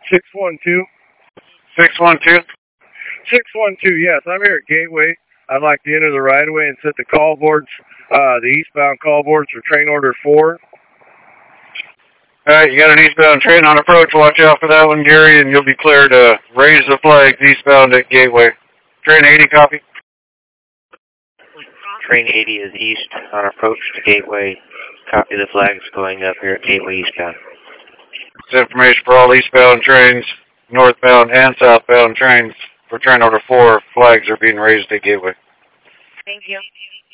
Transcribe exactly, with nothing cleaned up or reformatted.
six one two. six one two? six one two, yes. I'm here at Gateway. I'd like to enter the right-of-way and set the call boards, uh, the eastbound call boards for train order four. All right, you got an eastbound train on approach. Watch out for that one, Gary, and you'll be clear to raise the flags eastbound at Gateway. Train eighty, copy. Train eighty is east on approach to Gateway. Copy the flags going up here at Gateway eastbound. This information for all eastbound trains, northbound and southbound trains. For train order four, flags are being raised at Gateway. Thank you.